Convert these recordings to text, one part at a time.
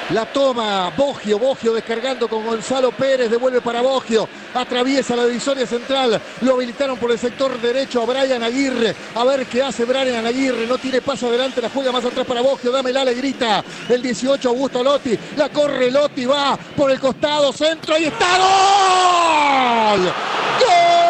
La toma Boggio descargando con Gonzalo Pérez, devuelve para Boggio, atraviesa la divisoria central, lo habilitaron por el sector derecho a Brian Aguirre, a ver qué hace Brian Aguirre, no tiene paso adelante, la juega más atrás para Boggio, dámela, le grita el 18 Augusto Lotti, la corre Lotti, va por el costado, centro, y está, ¡gol! ¡Gol!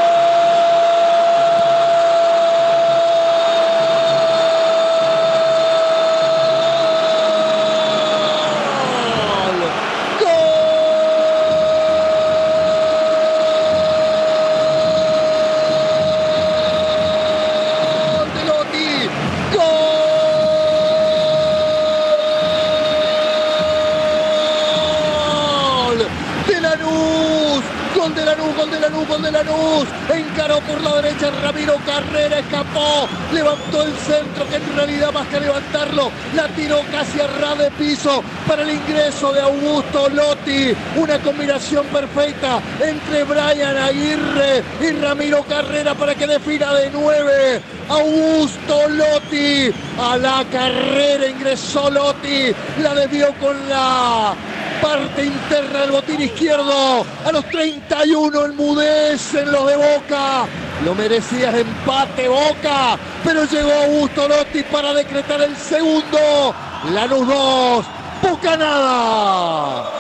Gol de Lanús, encaró por la derecha Ramiro Carrera, escapó, levantó el centro, que en realidad más que levantarlo, la tiró casi a ras de piso para el ingreso de Augusto Lotti, una combinación perfecta entre Brian Aguirre y Ramiro Carrera para que defina de 9. Augusto Lotti, a la carrera ingresó Lotti, la desvió con la parte interna del botín izquierdo. A los 31 enmudecen los de Boca. Lo merecía empate Boca, pero llegó Augusto Lotti para decretar el segundo. Lanús 2, Boca nada.